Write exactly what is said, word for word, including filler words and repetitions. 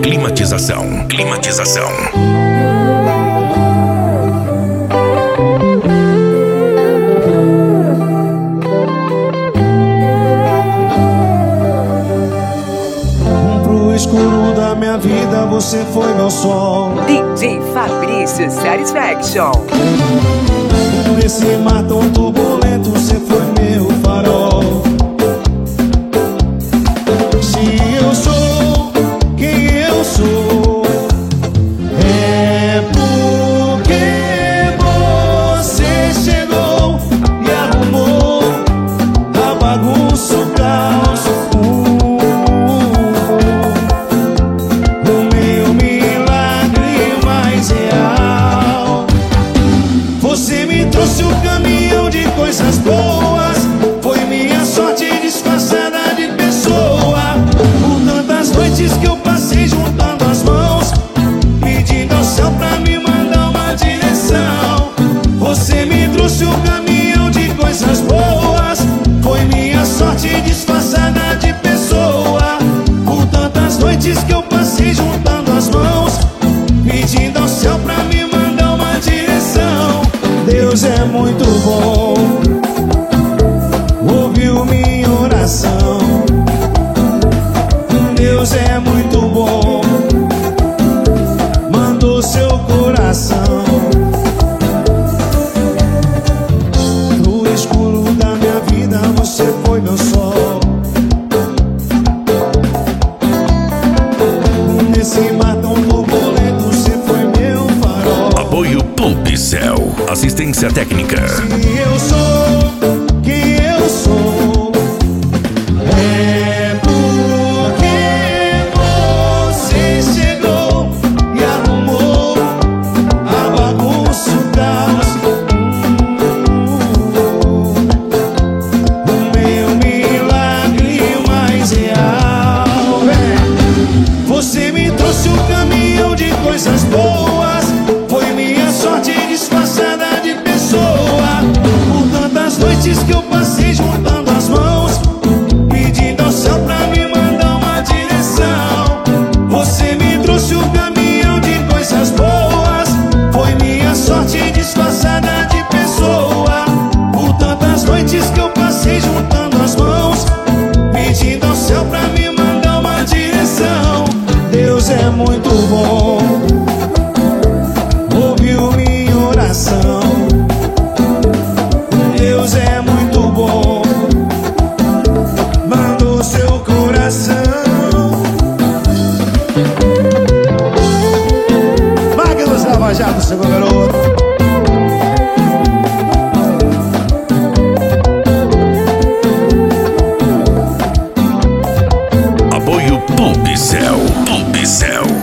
Climatização. Climatização. Pro escuro da minha vida você foi meu sol. D J Fabrício Satisfaction. Nesse mar tão turbulento você foi meu farol. Se eu sou quem eu sou, é porque você chegou e arrumou a bagunça, o caos, o meu milagre mais real. Você me trouxe o caminhão de coisas boas, foi minha sorte disfarçada de pessoa. Por tantas noites que eu passei juntando as mãos, pedindo ao céu pra me mandar uma direção. Você me trouxe o caminhão de coisas boas, foi minha sorte disfarçada de pessoa. Por tantas noites que eu passei juntando as mãos, pedindo ao céu pra me mandar uma direção. Deus é muito bom, ouviu minha oração. Deus é muito bom, mandou seu coração. No escuro da minha vida você foi meu sol. Nesse mar tão turbulento você foi meu farol. Apoio Pulpicel. Assistência técnica. Se eu sou quem eu sou, é porque você chegou e arrumou a bagunça, o caos, o meu milagre mais real. É. Você me trouxe o caminhão de coisas boas, foi minha sorte disfarçada de pessoa. Por tantas noites que eu passei juntando as mãos, pedindo ao céu pra me mandar uma direção. Você me trouxe o caminhão de coisas boas, foi minha sorte disfarçada de pessoa. Por tantas noites que eu passei juntando as mãos, pedindo ao céu pra me mandar uma direção. Deus é muito bom, ouviu minha oração. Deus é muito bom, mandou seu coração. Máquinas Lava Jato, seu garoto. Apoio Pulpicel. Pulpicel.